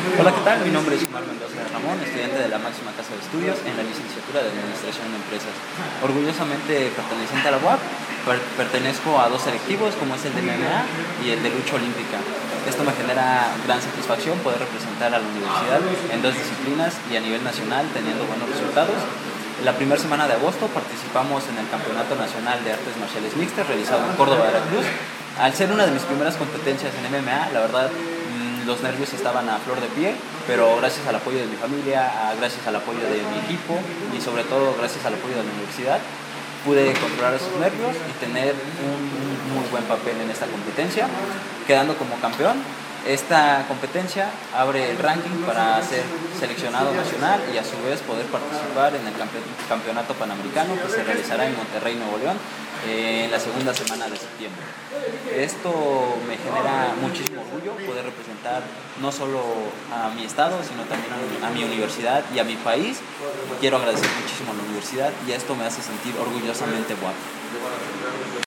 Hola, ¿qué tal? Mi nombre es Omar Mendoza de Ramón, estudiante de la máxima casa de estudios en la licenciatura de Administración de Empresas. Orgullosamente perteneciente a la UAP, pertenezco a dos selectivos como es el de MMA y el de lucha olímpica. Esto me genera gran satisfacción poder representar a la universidad en dos disciplinas y a nivel nacional teniendo buenos resultados. La primera semana de agosto participamos en el Campeonato Nacional de Artes Marciales Mixtas realizado en Córdoba, Veracruz. Al ser una de mis primeras competencias en MMA, la verdad los nervios estaban a flor de piel, pero gracias al apoyo de mi familia, gracias al apoyo de mi equipo y sobre todo gracias al apoyo de la universidad, pude controlar esos nervios y tener un muy buen papel en esta competencia, quedando como campeón. Esta competencia abre el ranking para ser seleccionado nacional y a su vez poder participar en el campeonato panamericano que se realizará en Monterrey, Nuevo León, en la segunda semana de septiembre. Esto me genera muchísimo orgullo poder representar no solo a mi estado, sino también a mi universidad y a mi país. Quiero agradecer muchísimo a la universidad y esto me hace sentir orgullosamente guapo.